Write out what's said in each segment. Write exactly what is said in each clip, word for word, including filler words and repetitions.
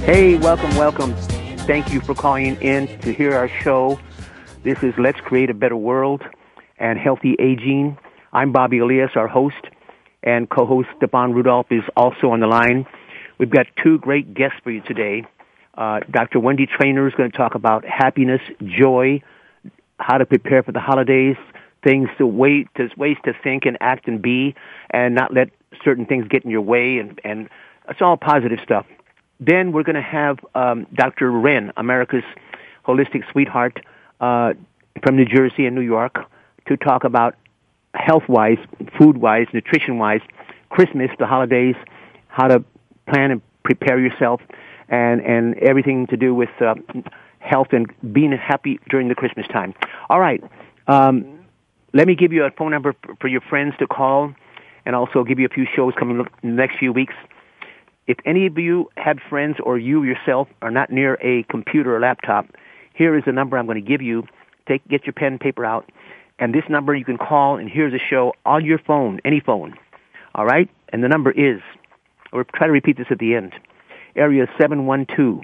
Hey, welcome, welcome. Thank you for calling in to hear our show. This is Let's Create a Better World and Healthy Aging. I'm Bobby Elias, our host, and co-host Stefan Rudolph is also on the line. We've got two great guests for you today. Uh, Doctor Wendy Trainer is going to talk about happiness, joy, how to prepare for the holidays, things to wait, to, ways to think and act and be, and not let certain things get in your way, and, and it's all positive stuff. Then we're going to have um, Doctor Ren, America's holistic sweetheart uh, from New Jersey and New York, to talk about health-wise, food-wise, nutrition-wise, Christmas, the holidays, how to plan and prepare yourself, and, and everything to do with uh, health and being happy during the Christmas time. All right. Um, let me give you a phone number for your friends to call, and also give you a few shows coming up in the next few weeks. If any of you have friends or you yourself are not near a computer or laptop, here is the number I'm going to give you. Take, get your pen and paper out. And this number you can call and hear the show on your phone, any phone. All right? And the number is, we'll try to repeat this at the end, area seven one two,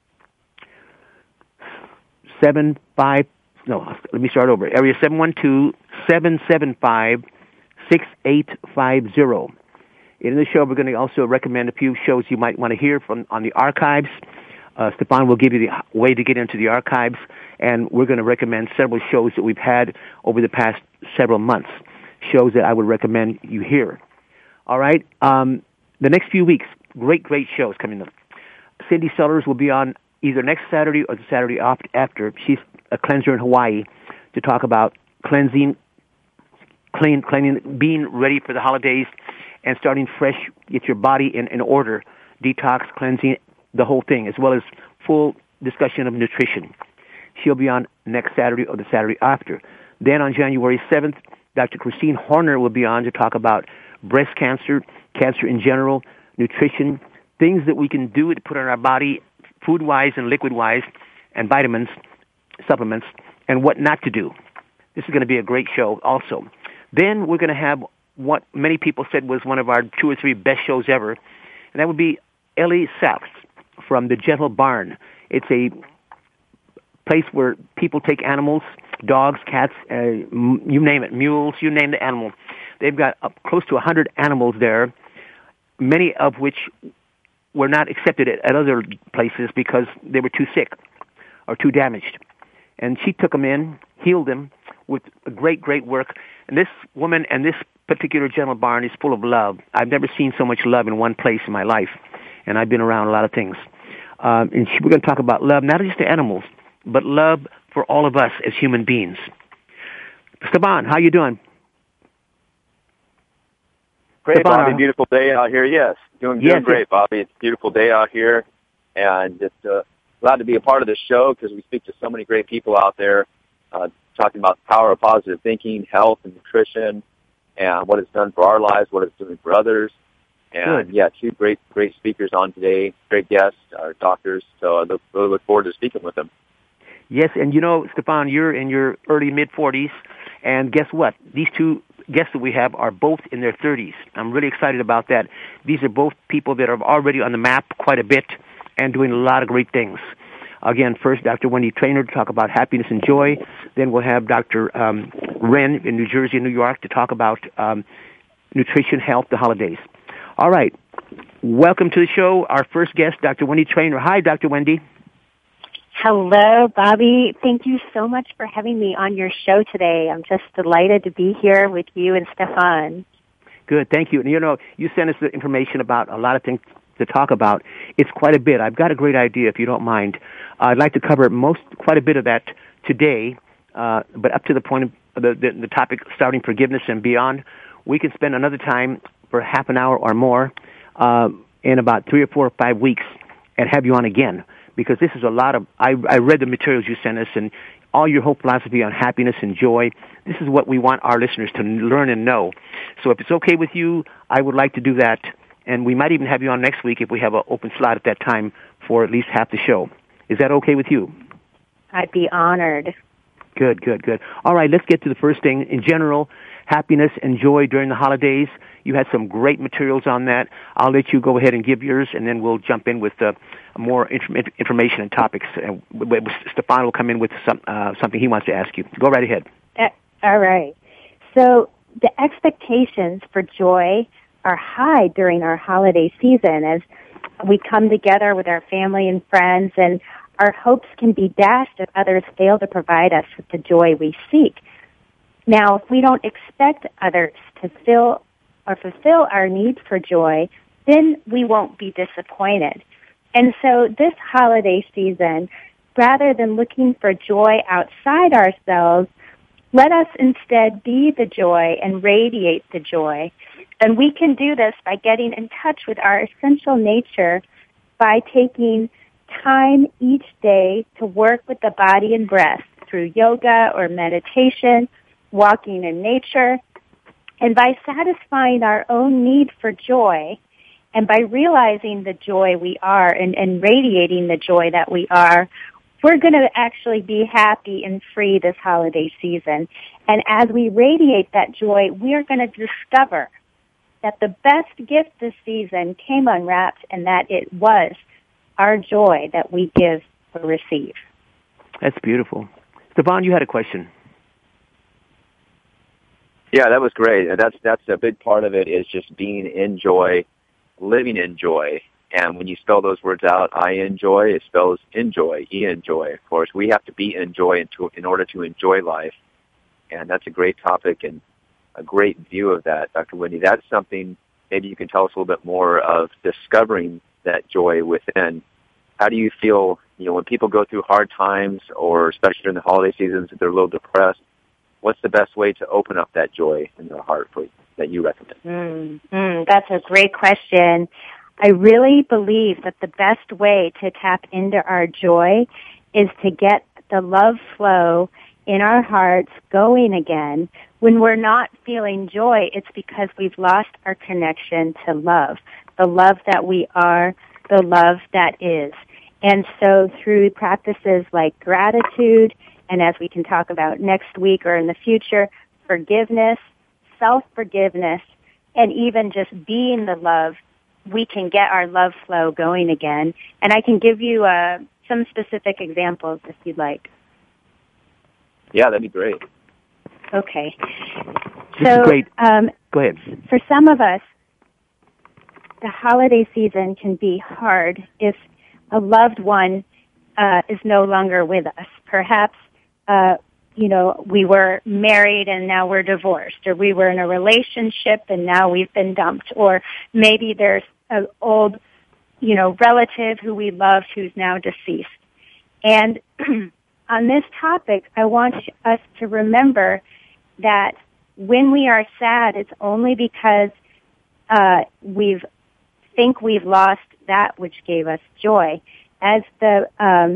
seven five, no, let me start over. Area seven one two, seven seven five, six eight five zero. In the show, we're going to also recommend a few shows you might want to hear from on the archives. Uh, Stefan will give you the way to get into the archives, and we're going to recommend several shows that we've had over the past several months, shows that I would recommend you hear. All right? Um, the next few weeks, great, great shows coming up. Cindy Sellers will be on either next Saturday or the Saturday after. She's a cleanser in Hawaii to talk about cleansing, clean, cleaning, being ready for the holidays, and starting fresh, get your body in, in order, detox, cleansing, the whole thing, as well as full discussion of nutrition. She'll be on next Saturday or the Saturday after. Then on January seventh, Doctor Christine Horner will be on to talk about breast cancer, cancer in general, nutrition, things that we can do to put on our body, food-wise and liquid-wise, and vitamins, supplements, and what not to do. This is going to be a great show also. Then we're going to have what many people said was one of our two or three best shows ever, and that would be Ellie Sachs from the Gentle Barn. It's a place where people take animals, dogs, cats, uh, m- you name it, mules, you name the animal. They've got up close to one hundred animals there, many of which were not accepted at, at other places because they were too sick or too damaged. And she took them in, healed them with great, great work. And this woman and this particular Gentle Barn is full of love. I've never seen so much love in one place in my life, and I've been around a lot of things. Um, and she, we're going to talk about love, not just to animals, but love for all of us as human beings. Stefan, how you doing? Great, Stefan, Bobby. Beautiful day out here. Yes, doing, doing yes, great, Bobby. It's a beautiful day out here, and just uh, glad to be a part of this show because we speak to so many great people out there uh, talking about the power of positive thinking, health, and nutrition, and what it's done for our lives, what it's doing for others. And, Good. yeah, two great great speakers on today, great guests, our doctors. So I look, really look forward to speaking with them. Yes, and you know, Stefan, you're in your early, mid-forties, and guess what? These two guests that we have are both in their thirties. I'm really excited about that. These are both people that are already on the map quite a bit and doing a lot of great things. Again, first, Doctor Wendy Trainer to talk about happiness and joy. Then we'll have Doctor Um, Ren in New Jersey and New York to talk about um, nutrition, health, the holidays. All right. Welcome to the show. Our first guest, Doctor Wendy Trainer. Hi, Doctor Wendy. Hello, Bobby. Thank you so much for having me on your show today. I'm just delighted to be here with you and Stefan. Good. Thank you. And, you know, you sent us the information about a lot of things to talk about. It's quite a bit. I've got a great idea, if you don't mind. I'd like to cover most, quite a bit of that today, uh, but up to the point of the, the, the topic starting forgiveness and beyond, we can spend another time for half an hour or more uh, in about three or four or five weeks and have you on again, because this is a lot of, I, I read the materials you sent us and all your whole philosophy on happiness and joy. This is what we want our listeners to learn and know. So if it's okay with you, I would like to do that, and we might even have you on next week if we have an open slot at that time for at least half the show. Is that okay with you? I'd be honored. Good, good, good. All right, let's get to the first thing. In general, happiness and joy during the holidays. You had some great materials on that. I'll let you go ahead and give yours, and then we'll jump in with uh, more inf- information and topics. And Stefan will come in with some, uh, something he wants to ask you. Go right ahead. Uh, all right. So the expectations for joy are high during our holiday season as we come together with our family and friends, and our hopes can be dashed if others fail to provide us with the joy we seek. Now, if we don't expect others to fill or fulfill our need for joy, then we won't be disappointed. And so this holiday season, rather than looking for joy outside ourselves, let us instead be the joy and radiate the joy. And we can do this by getting in touch with our essential nature by taking time each day to work with the body and breath through yoga or meditation, walking in nature, and by satisfying our own need for joy, and by realizing the joy we are and, and radiating the joy that we are, we're going to actually be happy and free this holiday season. And as we radiate that joy, we're going to discover that the best gift this season came unwrapped, and that it was our joy that we give or receive. That's beautiful. Stefan, you had a question. Yeah, that was great. That's that's a big part of it is just being in joy, living in joy. And when you spell those words out, I enjoy, it spells enjoy, E-enjoy. Of course, we have to be in joy in, to, in order to enjoy life. And that's a great topic and a great view of that, Doctor Wendy. That's something maybe you can tell us a little bit more of discovering that joy within. How do you feel, you know, when people go through hard times or especially during the holiday seasons, if they're a little depressed, what's the best way to open up that joy in their heart for, that you recommend? Mm, mm, that's a great question. I really believe that the best way to tap into our joy is to get the love flow in our hearts going again. When we're not feeling joy, it's because we've lost our connection to love, the love that we are, the love that is. And so through practices like gratitude, and as we can talk about next week or in the future, forgiveness, self-forgiveness, and even just being the love, we can get our love flow going again. And I can give you uh, some specific examples if you'd like. Yeah, that'd be great. Okay. This so, is great. Um, Go ahead. For some of us, the holiday season can be hard if a loved one uh, is no longer with us. Perhaps Uh, you know, we were married and now we're divorced, or we were in a relationship and now we've been dumped, or maybe there's an old, you know, relative who we loved who's now deceased. And on this topic, I want us to remember that when we are sad, it's only because uh, we've think we've lost that which gave us joy. As the um,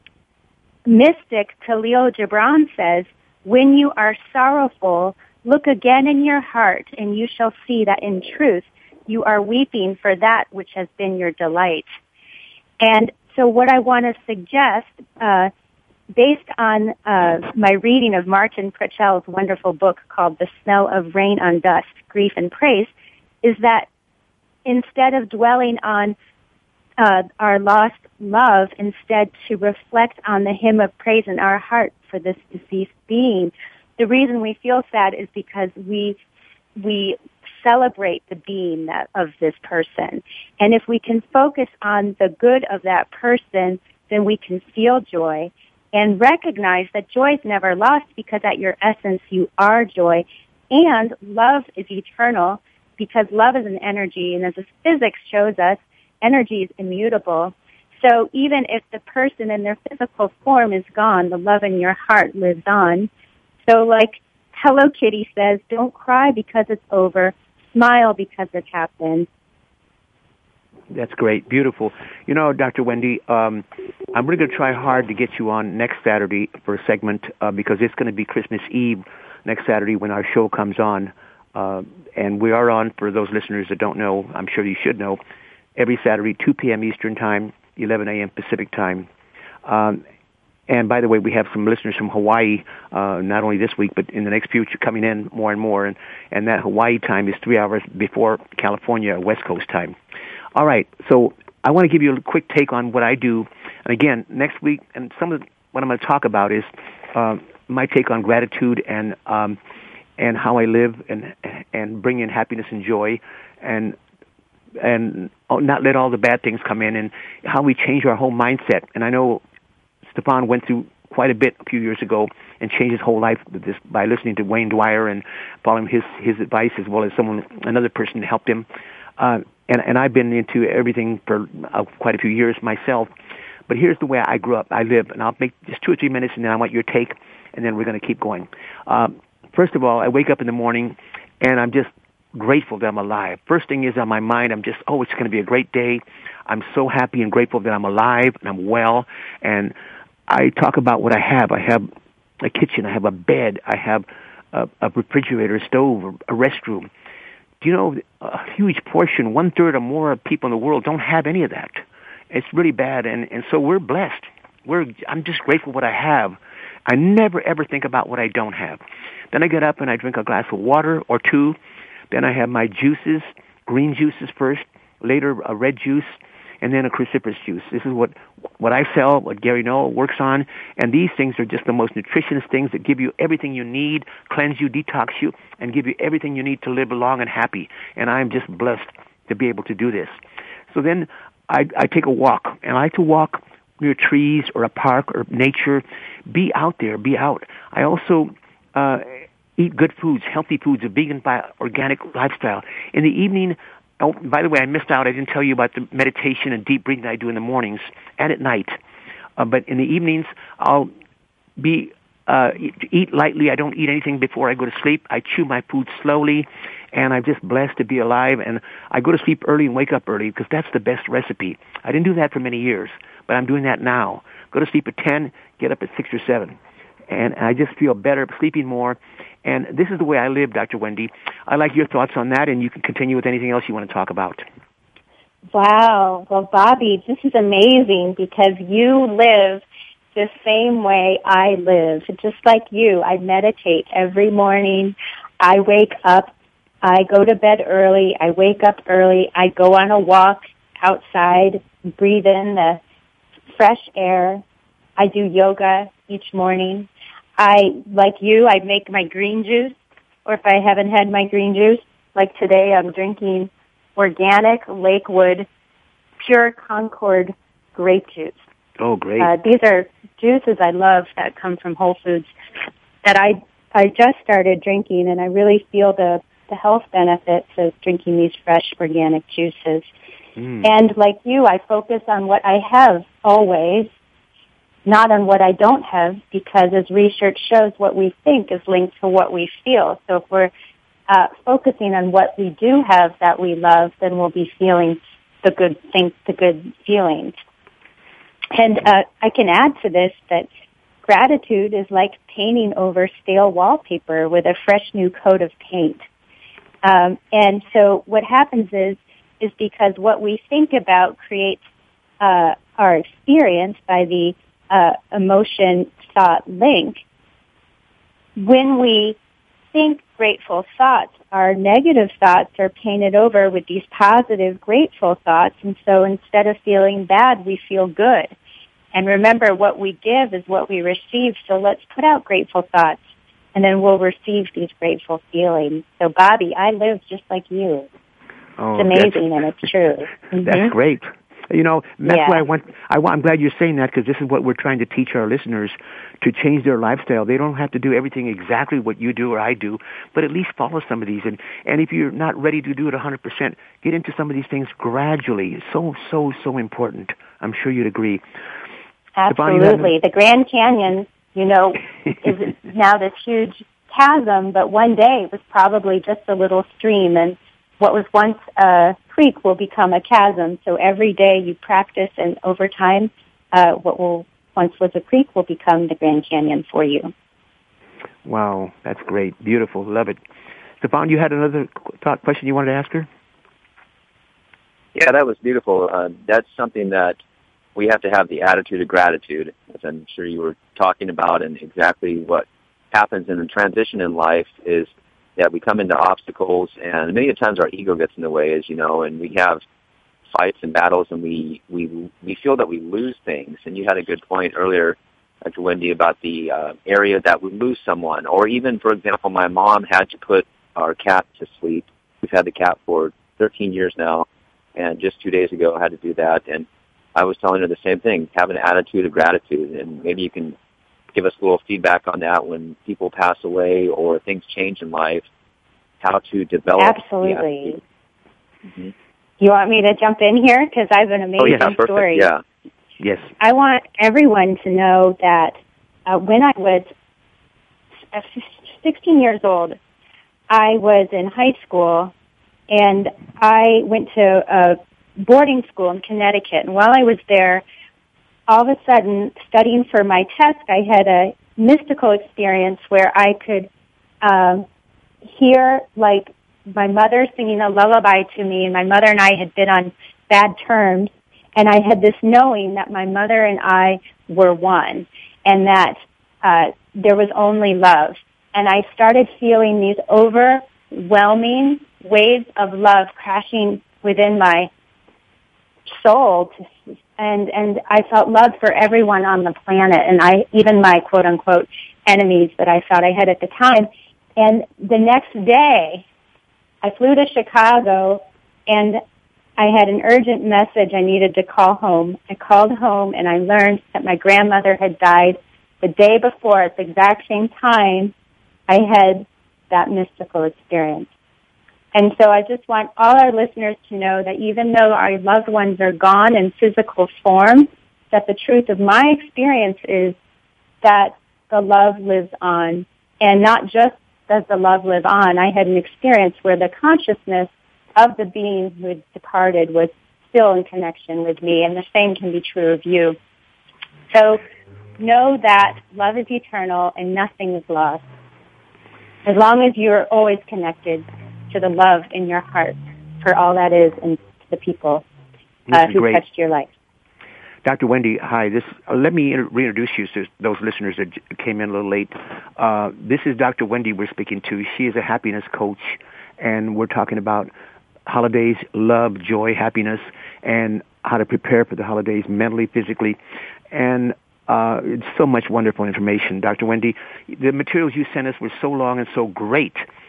mystic Khalil Gibran says, when you are sorrowful, look again in your heart, and you shall see that in truth you are weeping for that which has been your delight. And so what I want to suggest, uh, based on uh, my reading of Martin Pritchell's wonderful book called The Smell of Rain on Dust, Grief and Praise, is that instead of dwelling on Uh, our lost love, instead to reflect on the hymn of praise in our heart for this deceased being. The reason we feel sad is because we we celebrate the being that, of this person. And if we can focus on the good of that person, then we can feel joy and recognize that joy is never lost because at your essence you are joy. And love is eternal because love is an energy, and as the physics shows us, energy is immutable. So even if the person in their physical form is gone, the love in your heart lives on. So like Hello Kitty says, don't cry because it's over. Smile because it happened. That's great. Beautiful. You know, Doctor Wendy, um, I'm really going to try hard to get you on next Saturday for a segment uh, because it's going to be Christmas Eve next Saturday when our show comes on. Uh, and we are on, for those listeners that don't know, I'm sure you should know, every Saturday, two p.m. Eastern Time, eleven a.m. Pacific Time. Um, and by the way, we have some listeners from Hawaii, uh, not only this week, but in the next future coming in more and more. And, and that Hawaii time is three hours before California West Coast time. All right. So I want to give you a quick take on what I do. And again, next week, and some of the, what I'm going to talk about is uh, my take on gratitude and um, and how I live and and bring in happiness and joy, and and not let all the bad things come in, and how we change our whole mindset. And I know Stefan went through quite a bit a few years ago and changed his whole life with this by listening to Wayne Dwyer and following his his advice, as well as someone another person that helped him. Uh, and and I've been into everything for uh, quite a few years myself. But here's the way I grew up. I live, and I'll make just two or three minutes, and then I want your take, and then we're going to keep going. Um, first of all, I wake up in the morning, and I'm just grateful that I'm alive. First thing is on my mind, I'm just, oh, it's going to be a great day. I'm so happy and grateful that I'm alive and I'm well, and I talk about what I have. I have a kitchen. I have a bed. I have a, a refrigerator, a stove, a restroom. Do you know, a huge portion, one-third or more of people in the world don't have any of that. It's really bad, and, and so we're blessed. We're, I'm just grateful for what I have. I never, ever think about what I don't have. Then I get up and I drink a glass of water or two. Then I have my juices, green juices first, later a red juice, and then a cruciferous juice. This is what what I sell, what Gary Null works on, and these things are just the most nutritious things that give you everything you need, cleanse you, detox you, and give you everything you need to live long and happy. And I'm just blessed to be able to do this. So then I, I take a walk, and I like to walk near trees or a park or nature. Be out there, be out. I also uh, eat good foods, healthy foods, a vegan, organic lifestyle. In the evening, oh, by the way, I missed out. I didn't tell you about the meditation and deep breathing I do in the mornings and at night. Uh, but in the evenings, I'll be uh, eat lightly. I don't eat anything before I go to sleep. I chew my food slowly, and I'm just blessed to be alive. And I go to sleep early and wake up early because that's the best recipe. I didn't do that for many years, but I'm doing that now. Go to sleep at ten, get up at six or seven. And I just feel better, sleeping more. And this is the way I live, Doctor Wendy. I like your thoughts on that, and you can continue with anything else you want to talk about. Wow. Well, Bobby, this is amazing because you live the same way I live. Just like you, I meditate every morning. I wake up. I go to bed early. I wake up early. I go on a walk outside, breathe in the fresh air. I do yoga each morning. I, like you, I make my green juice, or if I haven't had my green juice, like today I'm drinking organic Lakewood Pure Concord grape juice. Oh, great. Uh, these are juices I love that come from Whole Foods that I I just started drinking, and I really feel the, the health benefits of drinking these fresh organic juices. Mm. And like you, I focus on what I have always, not on what I don't have, because as research shows, what we think is linked to what we feel. So if we're uh, focusing on what we do have that we love, then we'll be feeling the good things, the good feelings. And uh, I can add to this that gratitude is like painting over stale wallpaper with a fresh new coat of paint. Um, and so what happens is, is because what we think about creates uh, our experience by the uh, emotion-thought link. When we think grateful thoughts, our negative thoughts are painted over with these positive, grateful thoughts. And so instead of feeling bad, we feel good. And remember, what we give is what we receive. So let's put out grateful thoughts, and then we'll receive these grateful feelings. So, Bobby, I live just like you. Oh, it's amazing, and it's true. Mm-hmm. That's great. You know, that's yeah. why I want, I want, I'm glad you're saying that, because this is what we're trying to teach our listeners, to change their lifestyle. They don't have to do everything exactly what you do or I do, but at least follow some of these. And, and if you're not ready to do it one hundred percent, get into some of these things gradually. It's so, so, so important. I'm sure you'd agree. Absolutely. The Grand Canyon, you know, is now this huge chasm, but one day it was probably just a little stream, and what was once a creek will become a chasm. So every day you practice, and over time, uh, what will once was a creek will become the Grand Canyon for you. Wow, that's great. Beautiful. Love it. Stefan, you had another thought question you wanted to ask her? Yeah, that was beautiful. Uh, that's something that we have to have the attitude of gratitude, as I'm sure you were talking about, and exactly what happens in the transition in life is that we come into obstacles, and many times our ego gets in the way, as you know, and we have fights and battles, and we, we, we feel that we lose things. And you had a good point earlier, Doctor Wendy, about the uh, area that we lose someone. Or even, for example, my mom had to put our cat to sleep. We've had the cat for thirteen years now, and just two days ago I had to do that. And I was telling her the same thing, have an attitude of gratitude, and maybe you can give us a little feedback on that when people pass away or things change in life, how to develop. Absolutely. Mm-hmm. You want me to jump in here? Because I have an amazing oh, yeah, perfect. story. Yeah. Yes. I want everyone to know that uh, when I was sixteen years old, I was in high school, and I went to a boarding school in Connecticut. And while I was there, all of a sudden, studying for my test, I had a mystical experience where I could uh, hear, like, my mother singing a lullaby to me, and my mother and I had been on bad terms, and I had this knowing that my mother and I were one, and that uh, there was only love. And I started feeling these overwhelming waves of love crashing within my soul, to, and and I felt love for everyone on the planet, and I even my quote unquote enemies that I thought I had at the time. And the next day, I flew to Chicago, and I had an urgent message I needed to call home. I called home, and I learned that my grandmother had died the day before at the exact same time I had that mystical experience. And so I just want all our listeners to know that even though our loved ones are gone in physical form, that the truth of my experience is that the love lives on. And not just does the love live on, I had an experience where the consciousness of the being who had departed was still in connection with me, and the same can be true of you. So know that love is eternal and nothing is lost, as long as you're always connected to the love in your heart for all that is and to the people uh, who great. touched your life. Doctor Wendy, hi. This uh, let me inter- reintroduce you to those listeners that j- came in a little late. Uh, this is Doctor Wendy we're speaking to. She is a happiness coach, and we're talking about holidays, love, joy, happiness, and how to prepare for the holidays mentally, physically, and uh, it's so much wonderful information. Doctor Wendy, the materials you sent us were so long and so great,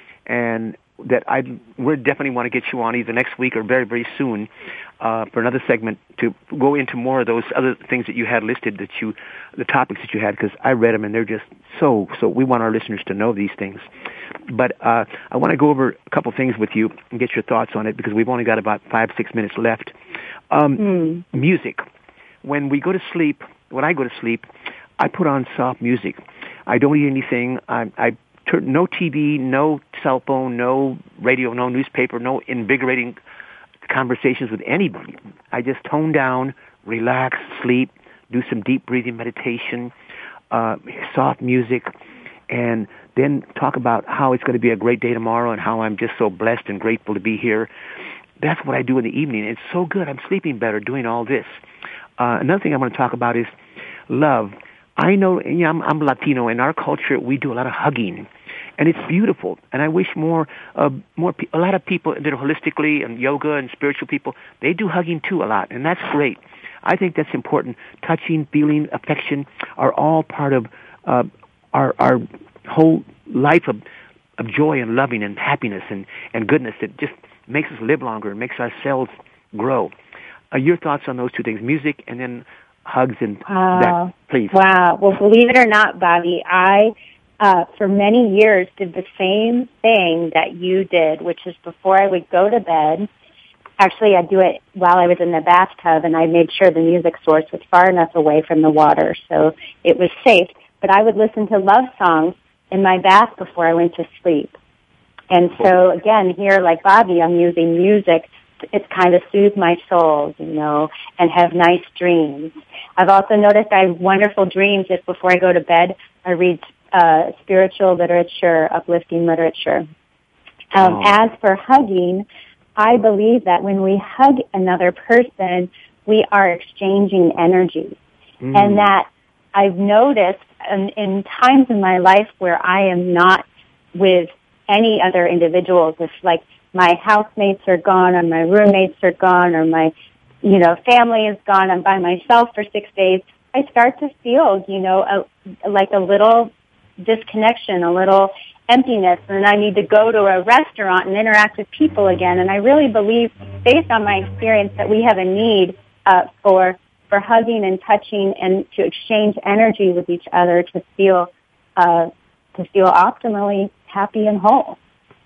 and that I we definitely want to get you on either next week or very, very soon uh, for another segment to go into more of those other things that you had listed, that you, the topics that you had, because I read them and they're just so, so we want our listeners to know these things. But uh, I want to go over a couple things with you and get your thoughts on it, because we've only got about five, six minutes left. Um, mm. Music. When we go to sleep, when I go to sleep, I put on soft music. I don't eat anything. I, I No T V, no cell phone, no radio, no newspaper, no invigorating conversations with anybody. I just tone down, relax, sleep, do some deep breathing meditation, uh, soft music, and then talk about how it's going to be a great day tomorrow and how I'm just so blessed and grateful to be here. That's what I do in the evening. It's so good. I'm sleeping better doing all this. Uh, another thing I want to talk about is love. I know, you know I'm, I'm Latino. In our culture, we do a lot of hugging, and it's beautiful. And I wish more, uh, more, pe- a lot of people that are holistically and yoga and spiritual people, they do hugging too a lot, and that's great. I think that's important. Touching, feeling, affection are all part of uh, our our whole life of, of joy and loving and happiness and, and goodness that just makes us live longer and makes our cells grow. Uh, your thoughts on those two things, music and then hugs and wow. that, please. Wow. Well, believe it or not, Bobby, I, uh, for many years did the same thing that you did, which is before I would go to bed, actually I'd do it while I was in the bathtub, and I made sure the music source was far enough away from the water so it was safe. But I would listen to love songs in my bath before I went to sleep. And so, again, here, like Bobby, I'm using music. It's kind of soothe my soul, you know, and have nice dreams. I've also noticed I have wonderful dreams if before I go to bed I read uh, spiritual literature, uplifting literature. Um, oh. As for hugging, I believe that when we hug another person, we are exchanging energy. Mm. And that I've noticed in, in times in my life where I am not with any other individuals, if like my housemates are gone or my roommates are gone or my, you know, family is gone, I'm by myself for six days, I start to feel, you know, a, like a little disconnection, a little emptiness, and I need to go to a restaurant and interact with people again. And I really believe, based on my experience, that we have a need uh, for for hugging and touching and to exchange energy with each other to feel uh, to feel optimally happy and whole.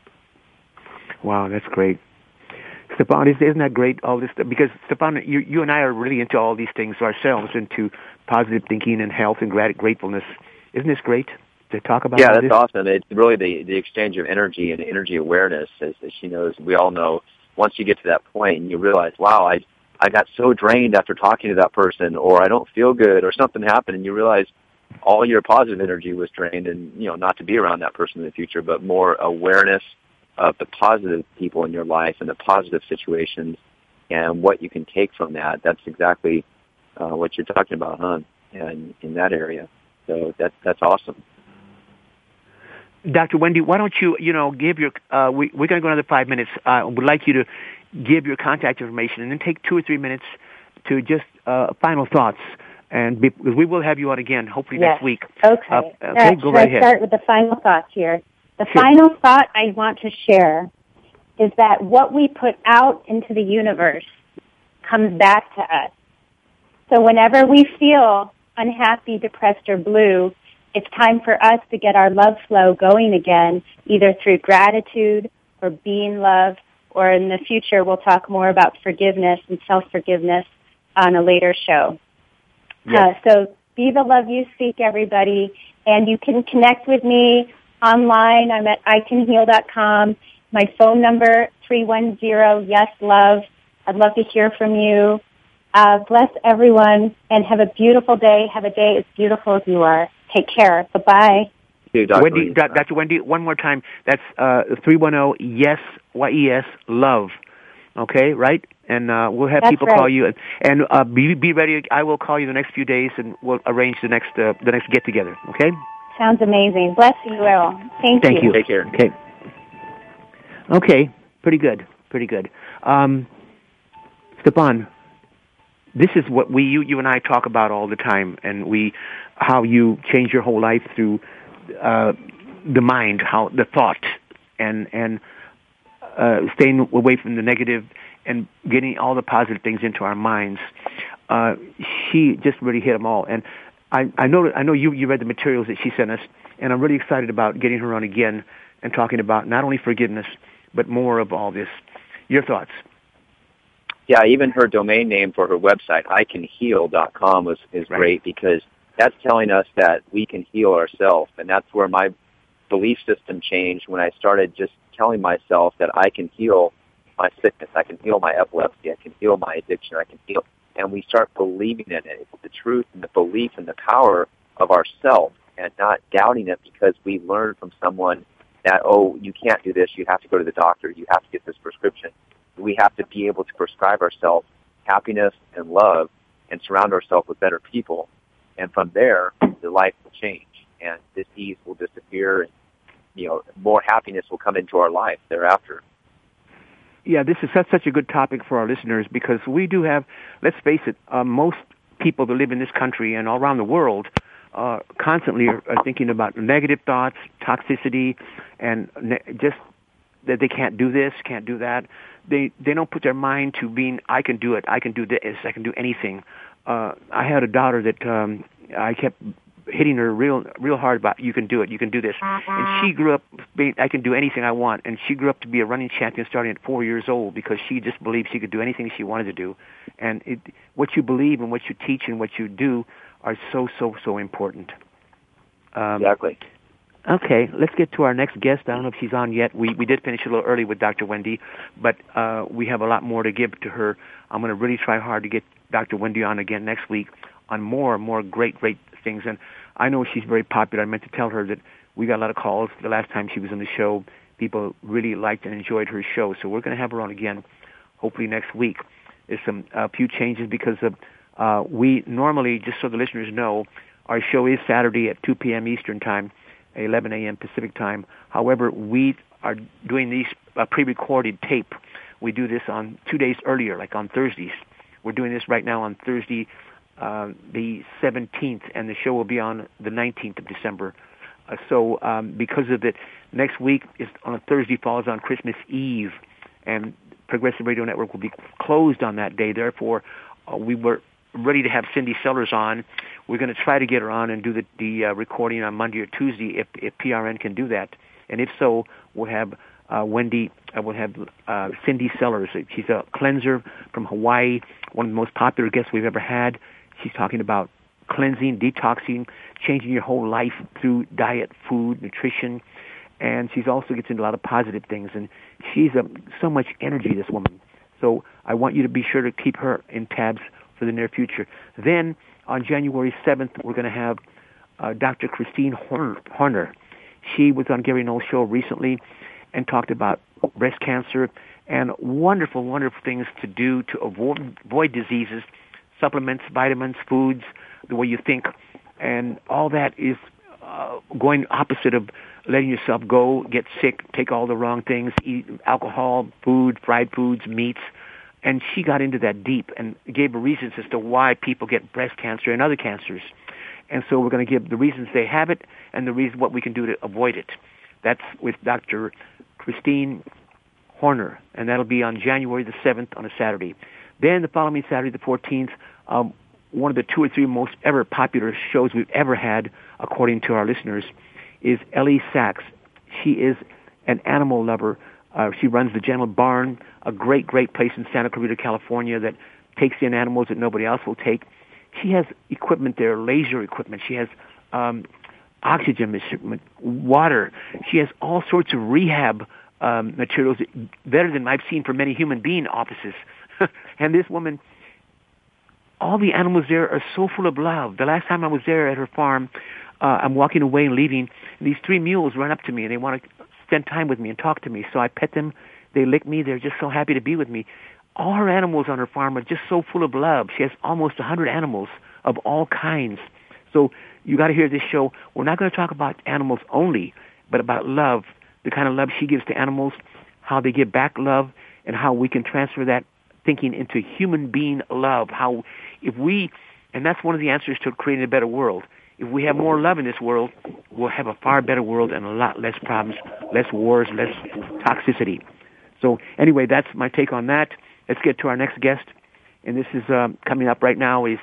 Wow, that's great. Stefan, isn't that great, all this stuff? Because, Stefan, you, you and I are really into all these things ourselves, into positive thinking and health and grat- gratefulness. Isn't this great to talk about? Yeah, all that's this? awesome. It's really the, the exchange of energy and energy awareness, as, as she knows. We all know once you get to that point and you realize, wow, I I got so drained after talking to that person, or I don't feel good, or something happened, and you realize all your positive energy was drained, and, you know, not to be around that person in the future, but more awareness of the positive people in your life and the positive situations and what you can take from that. That's exactly uh, what you're talking about, huh? And in that area. So that, that's awesome. Doctor Wendy, why don't you, you know, give your, uh, we, we're going to go another five minutes. I would like you to give your contact information and then take two or three minutes to just uh, final thoughts. And be, we will have you on again, hopefully yes. next week. Okay. Uh, okay, uh, go right I ahead. start with the final thoughts here. The sure. final thought I want to share is that what we put out into the universe comes back to us. So whenever we feel unhappy, depressed, or blue, it's time for us to get our love flow going again, either through gratitude or being love, or in the future we'll talk more about forgiveness and self-forgiveness on a later show. Yes. Uh, so be the love you seek, everybody, and you can connect with me online. I'm at I can heal dot com. My phone number, three one zero, yes, love. I'd love to hear from you. Uh, bless everyone, and have a beautiful day. Have a day as beautiful as you are. Take care. Bye-bye. You, Doctor Wendy, Do- Doctor Wendy, one more time. That's uh, three one zero, yes, Y E S, love. Okay, right? And uh, we'll have That's people right. call you. And, and uh, be, be ready. I will call you the next few days, and we'll arrange the next uh, the next get-together. Okay? Sounds amazing. Bless you all. Thank, Thank you. Take care. Okay. Okay, pretty good. Pretty good. Um, Stefan, this is what we, you, you and I talk about all the time, and we, how you change your whole life through uh, the mind, how the thought, and and uh, staying away from the negative and getting all the positive things into our minds. Uh, she just really hit them all, and I, I know I know you you read the materials that she sent us, and I'm really excited about getting her on again and talking about not only forgiveness but more of all this. Your thoughts? Yeah, even her domain name for her website, I can heal dot com, was is Right. great, because that's telling us that we can heal ourselves, and that's where my belief system changed when I started just telling myself that I can heal my sickness, I can heal my epilepsy, I can heal my addiction, I can heal, and we start believing in it. It's the truth and the belief and the power of ourself, and not doubting it because we learned from someone that, oh, you can't do this, you have to go to the doctor, you have to get this prescription. We have to be able to prescribe ourselves happiness and love and surround ourselves with better people. And from there, the life will change, and disease will disappear, and, you know, more happiness will come into our life thereafter. Yeah, this is such, such a good topic for our listeners, because we do have, let's face it, uh, most people that live in this country and all around the world uh, constantly are, are thinking about negative thoughts, toxicity, and ne- just that they can't do this, can't do that. They they don't put their mind to being, I can do it, I can do this, I can do anything. Uh, I had a daughter that um, I kept hitting her real real hard about, you can do it, you can do this. And she grew up being, I can do anything I want. And she grew up to be a running champion starting at four years old, because she just believed she could do anything she wanted to do. And it, what you believe and what you teach and what you do are so, so, so important. Um, Exactly. Okay, let's get to our next guest. I don't know if she's on yet. We we did finish a little early with Doctor Wendy, but uh, we have a lot more to give to her. I'm going to really try hard to get Doctor Wendy on again next week on more and more great, great things. And I know she's very popular. I meant to tell her that we got a lot of calls the last time she was on the show. People really liked and enjoyed her show, so we're going to have her on again, hopefully next week. There's some a few changes because of uh, we normally, just so the listeners know, our show is Saturday at two p.m. Eastern Time, eleven a.m. Pacific Time. However, we are doing these uh, pre-recorded tape. We do this on two days earlier, like on Thursdays. We're doing this right now on Thursday, uh, the seventeenth, and the show will be on the nineteenth of December. Uh, so um, because of it, next week is on a Thursday falls on Christmas Eve, and Progressive Radio Network will be closed on that day. Therefore, uh, we were ready to have Cindy Sellers on. We're going to try to get her on and do the, the uh, recording on Monday or Tuesday if, if P R N can do that. And if so, we'll have uh, Wendy, uh, we'll have uh, Cindy Sellers. She's a cleanser from Hawaii, one of the most popular guests we've ever had. She's talking about cleansing, detoxing, changing your whole life through diet, food, nutrition. And she's also gets into a lot of positive things. And she's a, so much energy, this woman. So I want you to be sure to keep her in tabs for the near future. Then on January seventh, we're going to have uh, Doctor Christine Horner. She was on Gary Knowles' show recently and talked about breast cancer and wonderful, wonderful things to do to avoid, avoid diseases, supplements, vitamins, foods, the way you think. And all that is uh, going opposite of letting yourself go, get sick, take all the wrong things, eat alcohol, food, fried foods, meats. And she got into that deep and gave reasons as to why people get breast cancer and other cancers. And so we're going to give the reasons they have it and the reason what we can do to avoid it. That's with Doctor Christine Horner, and that'll be on January the seventh on a Saturday. Then the following Saturday, the fourteenth, um, one of the two or three most ever popular shows we've ever had, according to our listeners, is Ellie Sachs. She is an animal lover. Uh, she runs the Gentle Barn, a great, great place in Santa Clarita, California, that takes in animals that nobody else will take. She has equipment there, laser equipment. She has um, oxygen equipment, water. She has all sorts of rehab um, materials, better than I've seen for many human being offices. And this woman, all the animals there are so full of love. The last time I was there at her farm, uh, I'm walking away and leaving, and these three mules run up to me, and they want to spend time with me and talk to me. So I pet them. They lick me. They're just so happy to be with me. All her animals on her farm are just so full of love. She has almost one hundred animals of all kinds. So you got to hear this show. We're not going to talk about animals only, but about love, the kind of love she gives to animals, how they give back love, and how we can transfer that thinking into human being love. How if we, and that's one of the answers to creating a better world. If we have more love in this world, we'll have a far better world and a lot less problems, less wars, less toxicity. So anyway, that's my take on that. Let's get to our next guest. And this is uh, coming up right now is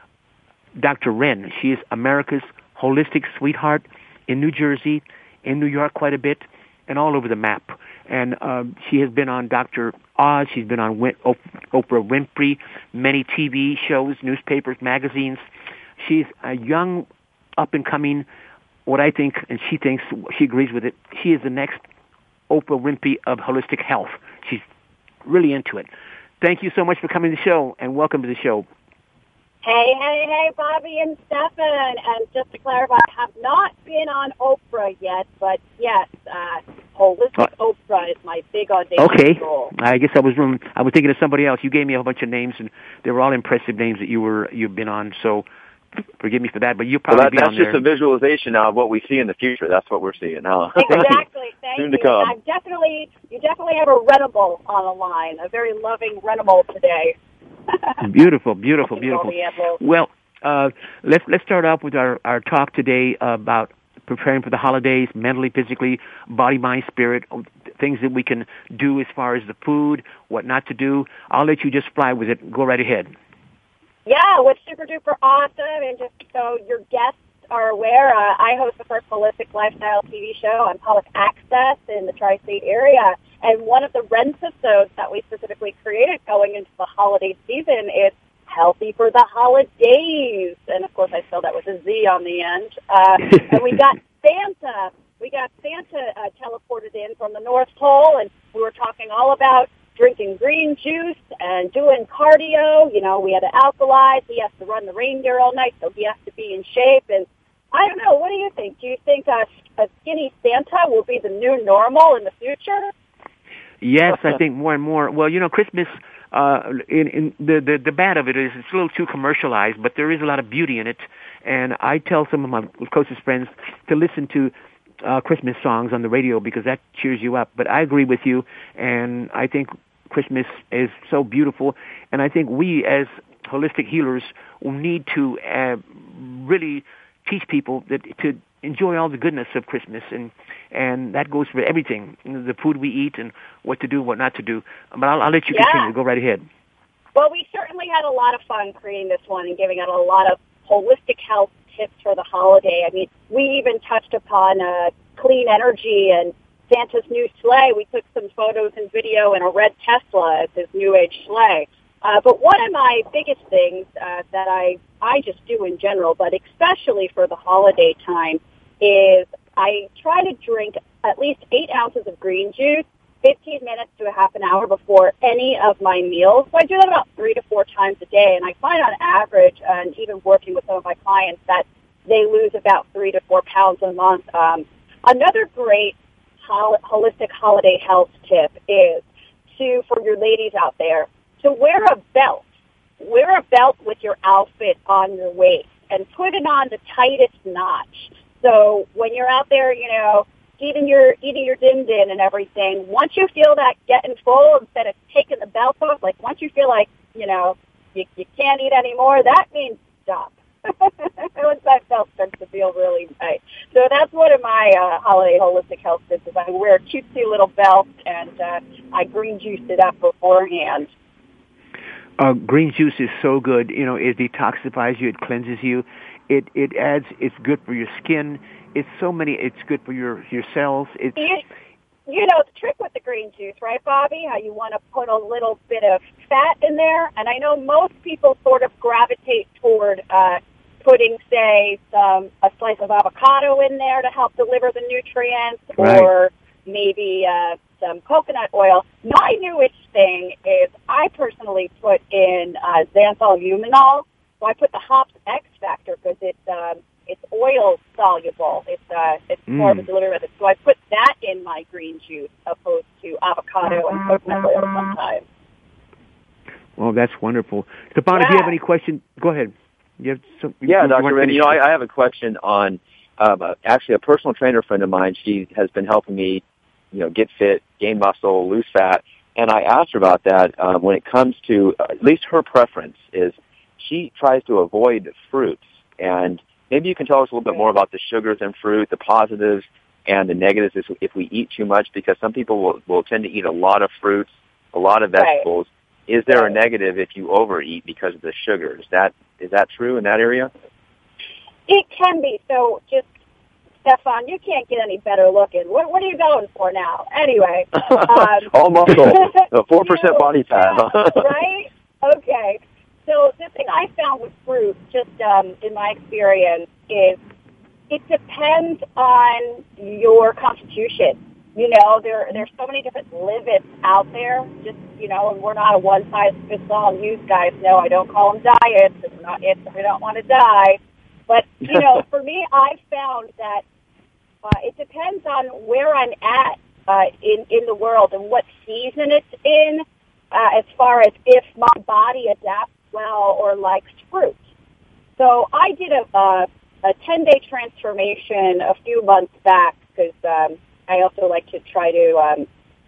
Doctor Wren. She is America's holistic sweetheart in New Jersey, in New York quite a bit, and all over the map. And uh, she has been on Doctor Oz. She's been on Win- Oprah Winfrey, many T V shows, newspapers, magazines. She's a young, up-and-coming, what I think, and she thinks, she agrees with it, she is the next Oprah Winfrey of holistic health. She's really into it. Thank you so much for coming to the show, and welcome to the show. Hey, hey, hey, Bobby and Stefan. And just to clarify, I have not been on Oprah yet, but yes, uh, holistic uh, Oprah is my big audacious okay. goal. I guess I was wrong. I was thinking of somebody else. You gave me a whole bunch of names, and they were all impressive names that you were you've been on. So forgive me for that, but you'll probably well, that, be that's on there. That's just a visualization now of what we see in the future. That's what we're seeing now. Exactly. Thank Soon you. to come. I'm definitely, you definitely have a Renimal on the line, a very loving Renimal today. Beautiful, beautiful, beautiful. Well, uh, let's let's start off with our, our talk today about preparing for the holidays, mentally, physically, body, mind, spirit, things that we can do as far as the food, what not to do. I'll let you just fly with it. Go right ahead. Yeah, what's super duper awesome, and just so your guests are aware, uh, I host the first holistic lifestyle T V show on public access in the tri-state area, and one of the Ren episodes that we specifically created going into the holiday season is Healthy for the Holidays, and of course I spelled that with a Z on the end, uh, and we got Santa, we got Santa uh, teleported in from the North Pole, and we were talking all about drinking green juice and doing cardio. You know, we had to alkalize. He has to run the reindeer all night, so he has to be in shape. And I don't know, what do you think? Do you think a, a skinny Santa will be the new normal in the future? Yes, I think more and more. Well, you know, Christmas, uh, in, in the, the, the bad of it is it's a little too commercialized, but there is a lot of beauty in it. And I tell some of my closest friends to listen to uh, Christmas songs on the radio because that cheers you up. But I agree with you, and I think Christmas is so beautiful. And I think we as holistic healers will need to uh, really teach people that to enjoy all the goodness of Christmas, and and that goes for everything, the food we eat and what to do and what not to do. But I'll, I'll let you yeah. continue. Go right ahead. Well, we certainly had a lot of fun creating this one and giving out a lot of holistic health tips for the holiday. I mean, we even touched upon uh, clean energy and Santa's new sleigh. We took some photos and video in a red Tesla as his new age sleigh. Uh, but one of my biggest things uh, that I, I just do in general, but especially for the holiday time, is I try to drink at least eight ounces of green juice fifteen minutes to a half an hour before any of my meals. So I do that about three to four times a day, and I find on average, and even working with some of my clients, that they lose about three to four pounds a month. Um, another great hol- holistic holiday health tip is to, for your ladies out there, to wear a belt. Wear a belt with your outfit on your waist and put it on the tightest notch. So when you're out there, you know, eating your eating your din din and everything, once you feel that getting full, instead of taking the belt off, like once you feel like, you know, you, you can't eat anymore, that means stop. Once that belt starts to feel really tight. So that's one of my uh, holiday holistic health tips is I wear a cutesy little belt and uh, I green juice it up beforehand. Uh, green juice is so good. You know, it detoxifies you. It cleanses you. It it adds. It's good for your skin. It's so many. It's good for your your cells. It's you, you know the trick with the green juice, right, Bobby? How you want to put a little bit of fat in there, and I know most people sort of gravitate toward uh, putting, say, some a slice of avocado in there to help deliver the nutrients, right. or maybe uh, some coconut oil. My newest thing is I personally put in uh, xanthol luminol. So I put the hops X factor because it's um, it's oil soluble. It's uh, it's mm. more of a delivery method. So I put that in my green juice opposed to avocado and coconut oil sometimes. Well, that's wonderful. Stefan, yeah. if you have any questions, go ahead. You have some, yeah, you, Doctor you Randy, you know, I, I have a question on um, uh, actually a personal trainer friend of mine. She has been helping me, you know, get fit, gain muscle, lose fat, and I asked her about that um, when it comes to uh, at least her preference is. She tries to avoid fruits, and maybe you can tell us a little bit more about the sugars in fruit, the positives and the negatives if we eat too much, because some people will, will tend to eat a lot of fruits, a lot of vegetables. Right. Is there right. a negative if you overeat because of the sugar? Is that, is that true in that area? It can be. So just, Stefan, you can't get any better looking. What, what are you going for now? Anyway. Um, All muscle, four percent body fat. Right? Okay. So the thing I found with fruit, just um, in my experience, is it depends on your constitution. You know, there there's so many different livids out there. Just, you know, and we're not a one-size-fits-all. You guys know I don't call them diets. It's not it's we don't want to die. But, you know, for me, I've found that uh, it depends on where I'm at uh, in, in the world and what season it's in uh, as far as if my body adapts well or likes fruit. So I did a uh, a ten-day transformation a few months back because um, I also like to try to, um,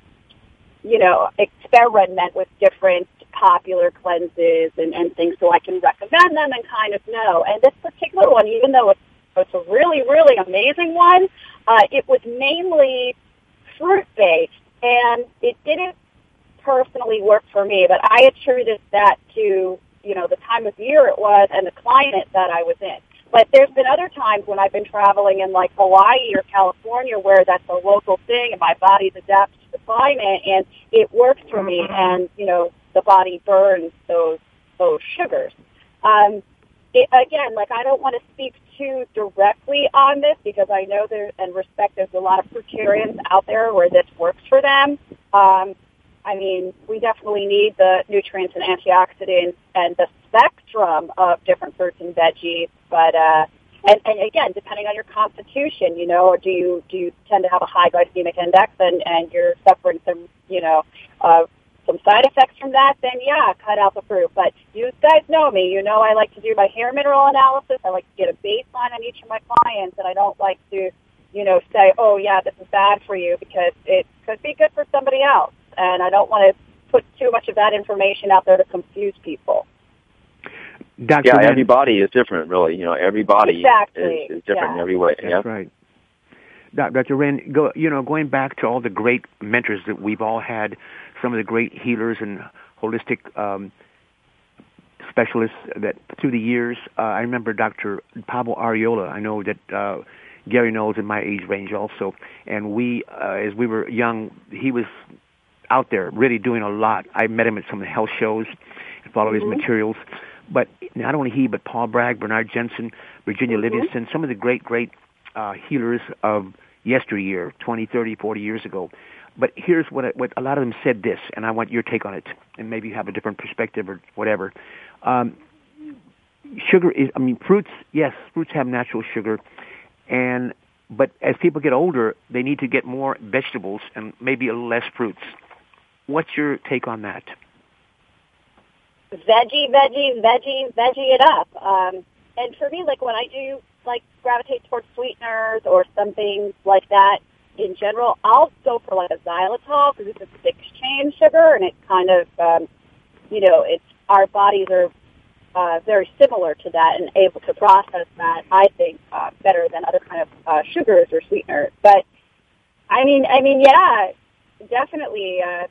you know, experiment with different popular cleanses and, and things so I can recommend them and kind of know. And this particular one, even though it's, it's a really, really amazing one, uh, it was mainly fruit-based, and it didn't personally work for me, but I attributed that to you know, the time of year it was and the climate that I was in. But there's been other times when I've been traveling in like Hawaii or California where that's a local thing and my body's adapted to the climate and it works for me and, you know, the body burns those, those sugars. Um, it, again, like I don't want to speak too directly on this because I know there and respect there's a lot of fruitarians out there where this works for them. Um, I mean, we definitely need the nutrients and antioxidants and the spectrum of different fruits and veggies. But uh, and, and again, depending on your constitution, you know, or do you do you tend to have a high glycemic index and, and you're suffering some, you know, uh, some side effects from that, then yeah, cut out the fruit. But you guys know me. You know I like to do my hair mineral analysis. I like to get a baseline on each of my clients, and I don't like to, you know, say, oh, yeah, this is bad for you, because it could be good for somebody else. And I don't want to put too much of that information out there to confuse people. Doctor Yeah, Wren, every body is different, really. You know, every body exactly. is, is different yeah. in every way. That's yep. right. Doctor Wren, go, you know, going back to all the great mentors that we've all had, some of the great healers and holistic um, specialists that through the years, uh, I remember Doctor Pablo Arriola. I know that uh, Gary Knowles in my age range also, and we, uh, as we were young, he was out there really doing a lot. I met him at some of the health shows and followed mm-hmm. his materials. But not only he, but Paul Bragg, Bernard Jensen, Virginia mm-hmm. Livingston, some of the great, great uh, healers of yesteryear, twenty, thirty, forty years ago. But here's what I, what a lot of them said this, and I want your take on it, and maybe you have a different perspective or whatever. Um, sugar is, I mean, fruits, yes, fruits have natural sugar, and but as people get older, they need to get more vegetables and maybe a little less fruits. What's your take on that? Veggie, veggie, veggie, veggie it up. Um, and for me, like when I do like gravitate towards sweeteners or something like that, in general, I'll go for like a xylitol because it's a six-chain sugar, and it kind of, um, you know, it's our bodies are uh, very similar to that and able to process that, I think, uh, better than other kind of uh, sugars or sweeteners. But I mean, I mean, yeah, definitely uh,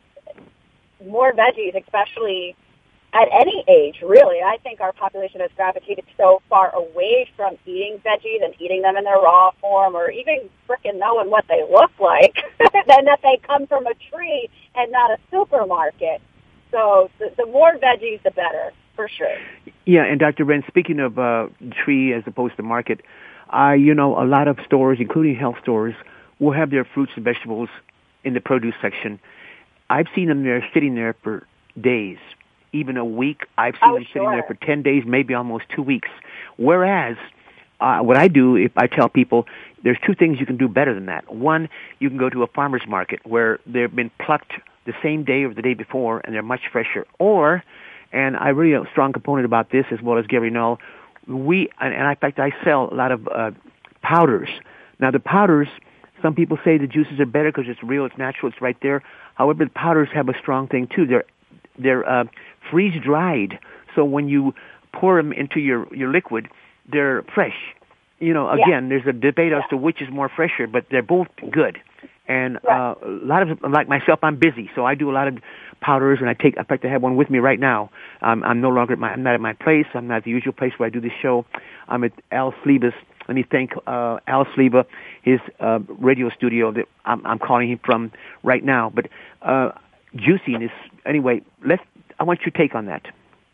more veggies, especially at any age, really. I think our population has gravitated so far away from eating veggies and eating them in their raw form, or even frickin' knowing what they look like, than that they come from a tree and not a supermarket. So the, the more veggies, the better, for sure. Yeah, and Doctor Wren, speaking of uh, tree as opposed to market, uh, you know, a lot of stores, including health stores, will have their fruits and vegetables in the produce section. I've seen them there sitting there for days. Even a week. I've seen oh, them sitting sure. there for ten days, maybe almost two weeks. Whereas, uh, what I do, if I tell people, there's two things you can do better than that. One, you can go to a farmer's market where they've been plucked the same day or the day before, and they're much fresher. Or, and I really a strong component about this, as well as Gary Null, we, and, and in fact, I sell a lot of uh, powders. Now, the powders, some people say the juices are better because it's real, it's natural, it's right there. However, the powders have a strong thing, too. They're They're uh, freeze-dried, so when you pour them into your, your liquid, they're fresh. You know, again, yeah. there's a debate as to which is more fresher, but they're both good. And right. uh, a lot of, like myself, I'm busy, so I do a lot of powders, and I take, in fact, I have one with me right now. Um, I'm no longer at my, I'm not at my place. I'm not at the usual place where I do this show. I'm at Al Sleeva's. Let me thank uh, Al Sleeva, his uh, radio studio that I'm, I'm calling him from right now. But uh, juiciness, anyway, let's, I want your take on that.